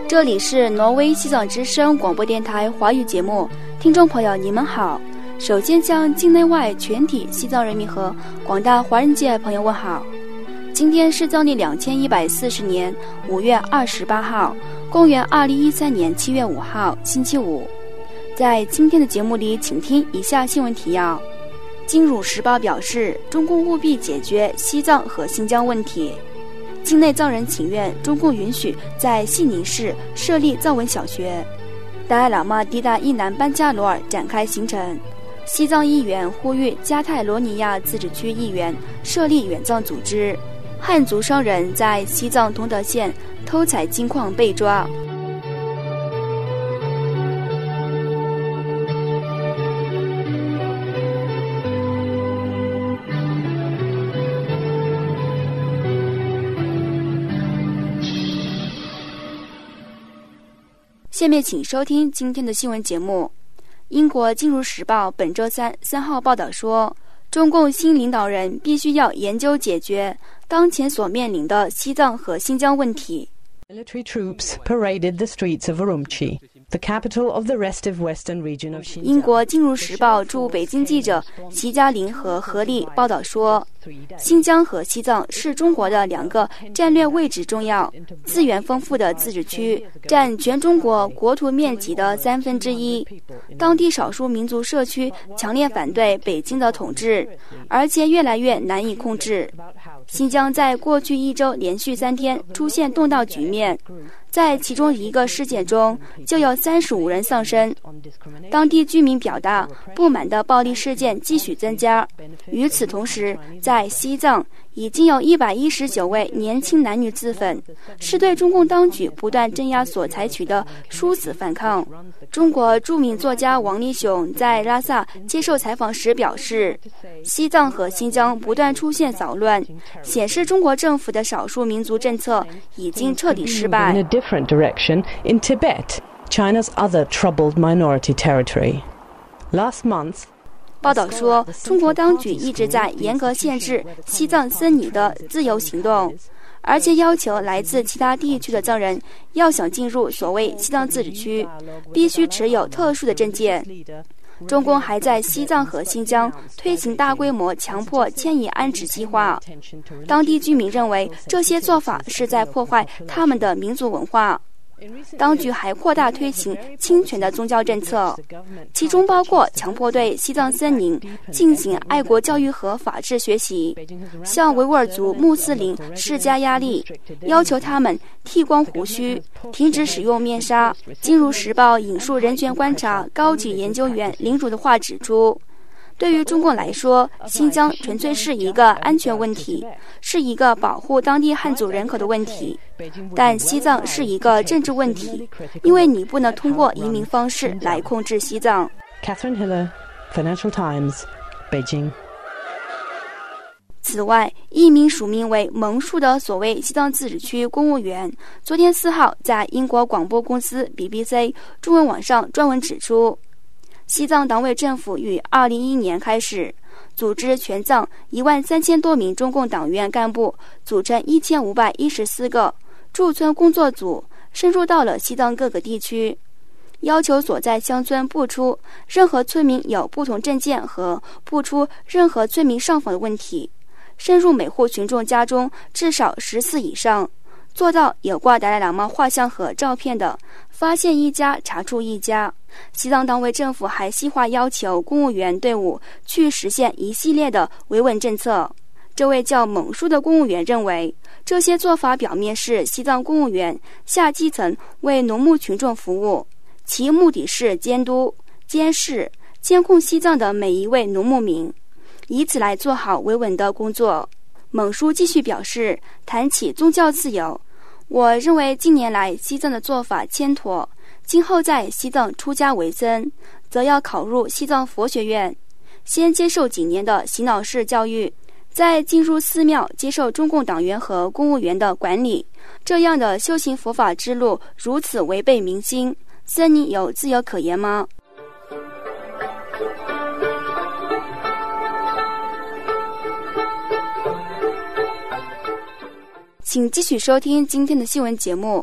这里是挪威西藏之声广播电台华语节目，听众朋友你们好。首先向境内外全体西藏人民和广大华人界朋友问好。今天是藏历2140年5月28号，公元2013年7月5号，星期五。在今天的节目里，请听以下新闻提要。金汝时报表示，中共务必解决西藏和新疆问题。境内藏人请愿中共允许在悉尼市设立藏文小学。达赖喇嘛抵达伊南班加罗尔展开行程。西藏议员呼吁加泰罗尼亚自治区议员设立援藏组织。汉族商人在西藏通德县偷采金矿被抓。下面请收听今天的新闻节目。英国《金融时报》本周三号报道说，中共新领导人必须要研究解决当前所面临的西藏和新疆问题。 Military troops paraded the streets of Urumqi, the capital of the restive western region of Xinjiang. 英国《金融时报》驻北京记者席嘉林和何丽报道说，新疆和西藏是中国的两个战略位置重要、资源丰富的自治区，占全中国国土面积的1/3。当地少数民族社区强烈反对北京的统治，而且越来越难以控制。新疆在过去一周连续3天出现动荡局面，在其中一个事件中就有35人丧生。当地居民表达不满的暴力事件继续增加。与此同时，在西藏已经有119位年轻男女自焚，是对中共当局不断镇压所采取的殊死反抗。中国著名作家王立雄在拉萨接受采访时表示，西藏和新疆不断出现骚乱，显示中国政府的少数民族政策已经彻底失败。 In a different direction in Tibet, China's other troubled minority territory. Last month, 报道说，中国当局一直在严格限制西藏僧尼的自由行动，而且要求来自其他地区的藏人要想进入所谓西藏自治区，必须持有特殊的证件。中共还在西藏和新疆推行大规模强迫迁移安置计划，当地居民认为这些做法是在破坏他们的民族文化。当局还扩大推行侵权的宗教政策，其中包括强迫对西藏僧尼进行爱国教育和法治学习，向维吾尔族穆斯林施加压力，要求他们剃光胡须，停止使用面纱。《金融时报》引述人权观察高级研究员林主的话指出，对于中共来说，新疆纯粹是一个安全问题，是一个保护当地汉族人口的问题，但西藏是一个政治问题，因为你不能通过移民方式来控制西藏。 Catherine Hiller, Financial Times, Beijing. 此外，一名署名为蒙树的所谓西藏自治区公务员昨天4号在英国广播公司 BBC 中文网上撰文指出，西藏党委政府于2011年开始组织全藏13000多名中共党员干部，组成1514个驻村工作组，深入到了西藏各个地区，要求所在乡村不出任何村民有不同证件和不出任何村民上访的问题，深入每户群众家中至少10次以上，做到有挂达赖喇嘛画像和照片的，发现一家查处一家。西藏党委政府还细化要求公务员队伍去实现一系列的维稳政策。这位叫蒙树的公务员认为，这些做法表面是西藏公务员下基层为农牧群众服务，其目的是监督、监视、监控西藏的每一位农牧民，以此来做好维稳的工作。蒙树继续表示，谈起宗教自由，我认为近年来西藏的做法欠妥，今后在西藏出家为僧，则要考入西藏佛学院，先接受几年的洗脑式教育，再进入寺庙接受中共党员和公务员的管理。这样的修行佛法之路如此违背民心，僧尼有自由可言吗？请继续收听今天的新闻节目。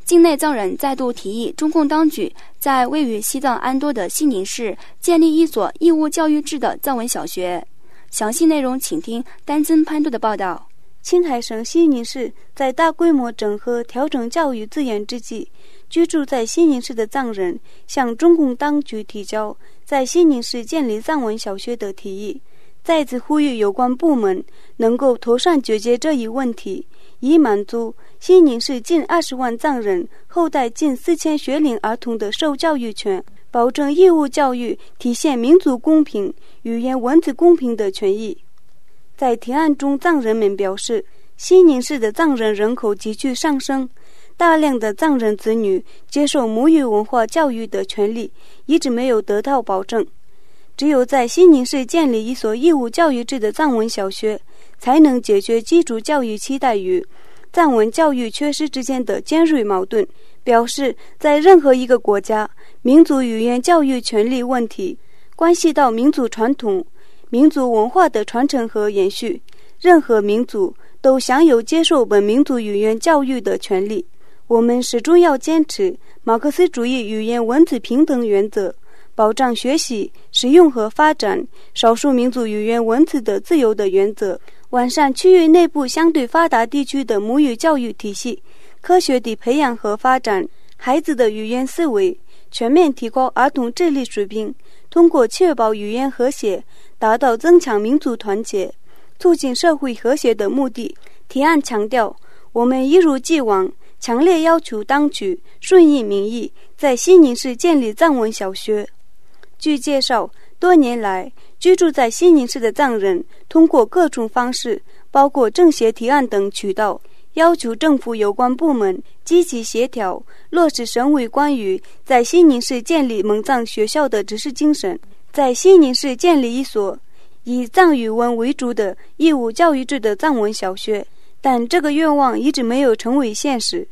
境内藏人再度提议中共当局在位于西藏安多的西宁市建立一所义务教育制的藏文小学。详细内容请听丹增潘多的报道。 青海省西宁市在大规模整合调整教育资源之际，居住在西宁市的藏人向中共当局提交在西宁市建立藏文小学的提议，再次呼吁有关部门能够妥善解决这一问题，以满足西宁市近20万藏人后代近4000学龄儿童的受教育权，保证义务教育体现民族公平、语言文字公平的权益。在提案中，藏人们表示，西宁市的藏人人口急剧上升，大量的藏人子女接受母语文化教育的权利一直没有得到保证。只有在西宁市建立一所义务教育制的藏文小学，才能解决基础教育期待与藏文教育缺失之间的尖锐矛盾。表示，在任何一个国家，民族语言教育权利问题关系到民族传统、民族文化的传承和延续，任何民族都享有接受本民族语言教育的权利。我们始终要坚持马克思主义语言文字平等原则，保障学习、使用和发展少数民族语言文字的自由的原则，完善区域内部相对发达地区的母语教育体系，科学地培养和发展孩子的语言思维，全面提高儿童智力水平，通过确保语言和谐，达到增强民族团结、促进社会和谐的目的。提案强调，我们一如既往强烈要求当局顺应民意，在西宁市建立藏文小学。据介绍，多年来居住在西宁市的藏人通过各种方式，包括政协提案等渠道，要求政府有关部门积极协调落实省委关于在西宁市建立蒙藏学校的指示精神，在西宁市建立一所以藏语文为主的义务教育制的藏文小学，但这个愿望一直没有成为现实。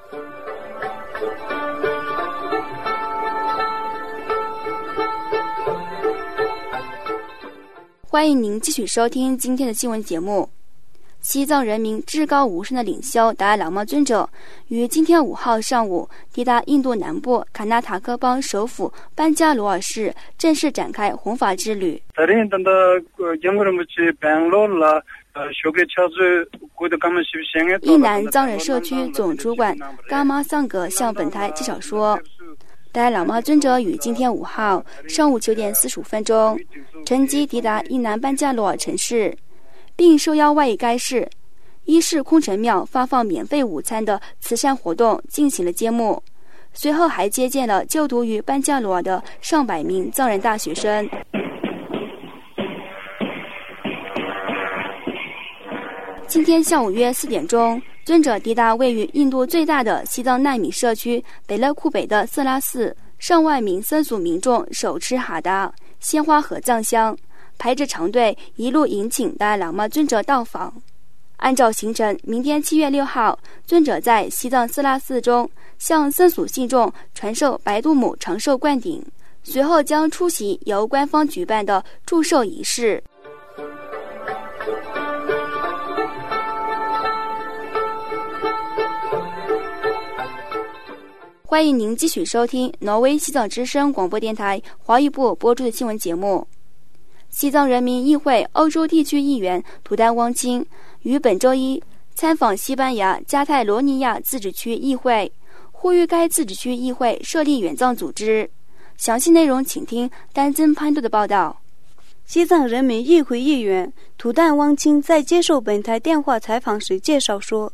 欢迎您继续收听今天的新闻节目。西藏人民至高无上的领袖达赖喇嘛尊者于今天5号上午抵达印度南部卡纳塔克邦首府班加罗尔市，正式展开弘法之旅。伊南藏人社区总主管嘎玛桑格向本台介绍说，达赖喇嘛尊者于今天5号上午9点45分钟乘机抵达伊南班加罗尔城市，并受邀外诣该市伊势空城庙发放免费午餐的慈善活动进行了揭幕，随后还接见了就读于班加罗尔的上百名藏人大学生。今天下午约4点钟，尊者抵达位于印度最大的西藏难民社区北勒库北的色拉寺，上万名僧俗民众手持哈达、鲜花和藏香，排着长队一路迎请达赖喇嘛尊者到访。按照行程，明天7月6号，尊者在西藏色拉寺中向僧俗信众传授白度母长寿灌顶，随后将出席由官方举办的祝寿仪式。欢迎您继续收听挪威西藏之声广播电台华语部播出的新闻节目。西藏人民议会欧洲地区议员图丹汪钦于本周一参访西班牙加泰罗尼亚自治区议会，呼吁该自治区议会设立援藏组织。详细内容请听丹增潘多的报道。 西藏人民议会议员图丹汪钦在接受本台电话采访时介绍说，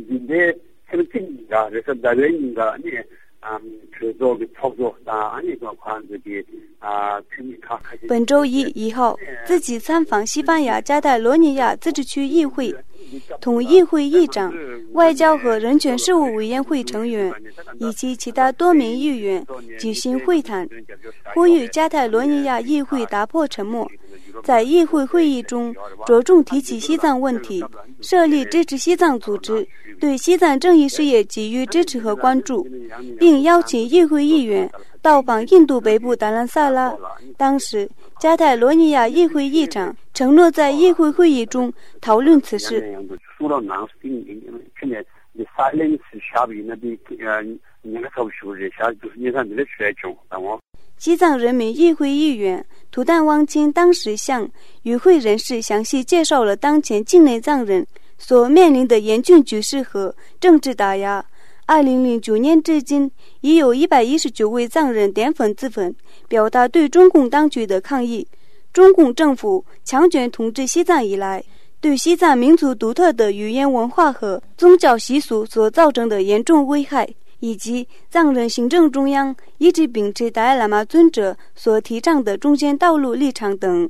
本周1号自己参访西班牙加泰罗尼亚自治区议会，同议会议长、外交和人权事务委员会成员以及其他多名议员举行会谈，呼吁加泰罗尼亚议会打破沉默，在议会会议中着重提起西藏问题，设立支持西藏组织，对西藏正义事业给予支持和关注，并邀请议会议员到访印度北部达兰萨拉。当时加泰罗尼亚议会议长承诺在议会会议中讨论此事。 silence shabi na bi你个头修这下就是你看这个学中，但我。 西藏人民议会议员图旦汪清当时向与会人士详细介绍了当前境内藏人所面临的严峻局势和政治打压。2009年至今，已有119位藏人点粉自焚，表达对中共当局的抗议。中共政府强权统治西藏以来，对西藏民族独特的语言文化和宗教习俗所造成的严重危害，以及藏人行政中央一直秉持达赖喇嘛尊者所提倡的中间道路立场等。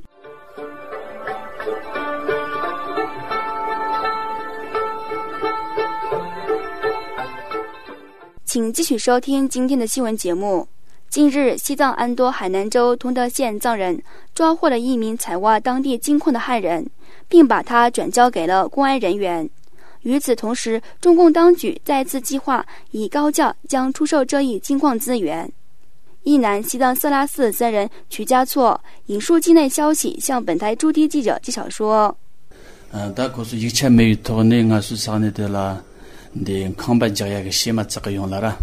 请继续收听今天的新闻节目。近日，西藏安多海南州通德县藏人抓获了一名采挖当地金矿的汉人，并把他转交给了公安人员。与此同时，中共当局再次计划以高价将出售这一金矿资源。一男西藏色拉寺僧人曲家措引述境内消息向本台驻地记者介绍说大概是1000多年啊，是啥呢的啦？的康巴家个西马这个用了啦。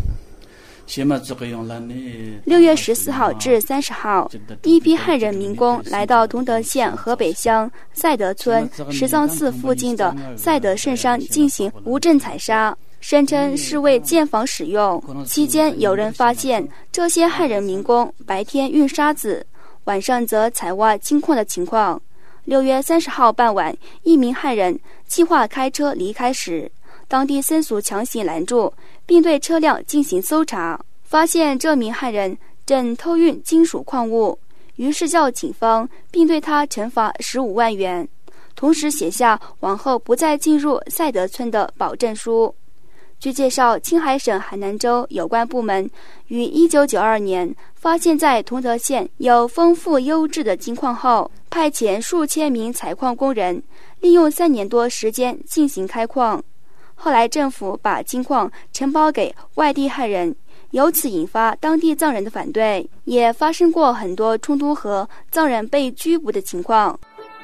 6月14号至30号，一批汉人民工来到通德县河北乡赛德村石藏寺附近的赛德圣山进行无证采砂，声称是为建房使用。期间有人发现这些汉人民工白天运沙子，晚上则采挖金矿的情况。6月30号傍晚，一名汉人计划开车离开时，当地僧俗强行拦住，并对车辆进行搜查，发现这名汉人正偷运金属矿物，于是叫警方，并对他惩罚15万元，同时写下往后不再进入赛德村的保证书。据介绍，青海省海南州有关部门于1992年发现在通德县有丰富优质的金矿后，派遣数千名采矿工人利用3年多时间进行开矿。后来政府把金矿承包给外地汉人，由此引发当地藏人的反对，也发生过很多冲突和藏人被拘捕的情况。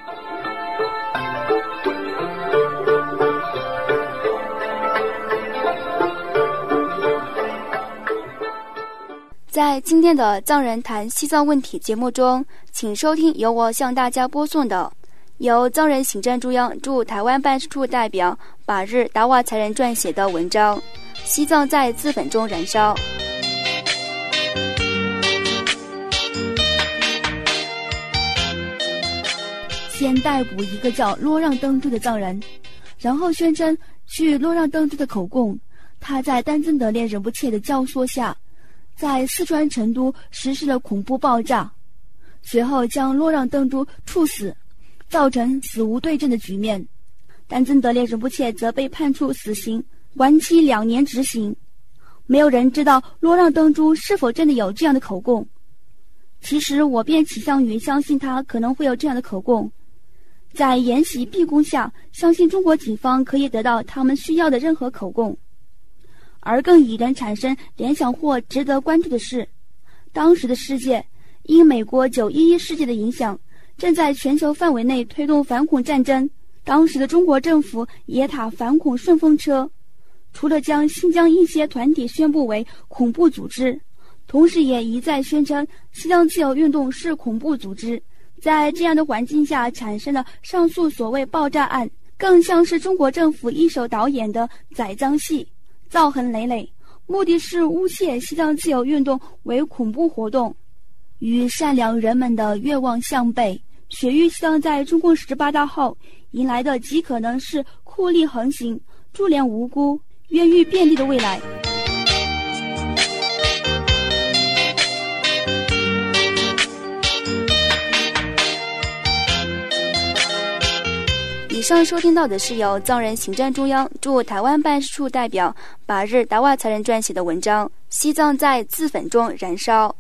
在今天的藏人谈西藏问题节目中，请收听由我向大家播送的由藏人行政中央驻台湾办事处代表把日达瓦才人撰写的文章《西藏在自焚中燃烧》。先逮捕一个叫洛让登珠的藏人，然后宣称据洛让登珠的口供，他在丹增德烈仁波切的教唆下，在四川成都实施了恐怖爆炸，随后将洛让登珠处死，造成死无对证的局面。丹增德烈仁波切则被判处死刑，缓期2年执行。没有人知道洛让登珠是否真的有这样的口供。其实我便倾向于相信他可能会有这样的口供。在沿袭逼供下，相信中国警方可以得到他们需要的任何口供。而更引人产生联想或值得关注的是，当时的世界因美国911事件的影响，正在全球范围内推动反恐战争。当时的中国政府也塔反恐顺风车，除了将新疆一些团体宣布为恐怖组织，同时也一再宣称西藏自由运动是恐怖组织。在这样的环境下产生的上述所谓爆炸案，更像是中国政府一手导演的宰赃戏，造痕累累，目的是诬陷西藏自由运动为恐怖活动。与善良人们的愿望相悖，雪域西藏在中共18大后迎来的极可能是酷吏横行、株连无辜、冤狱遍地的未来。以上收听到的是由藏人行政中央驻台湾办事处代表把日达瓦才人撰写的文章《西藏在自焚中燃烧》。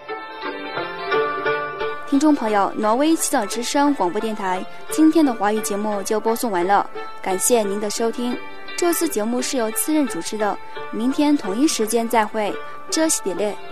听众朋友，挪威西藏之声广播电台今天的华语节目就播送完了，感谢您的收听。这次节目是由次任主持的，明天同一时间再会，这是点嘞。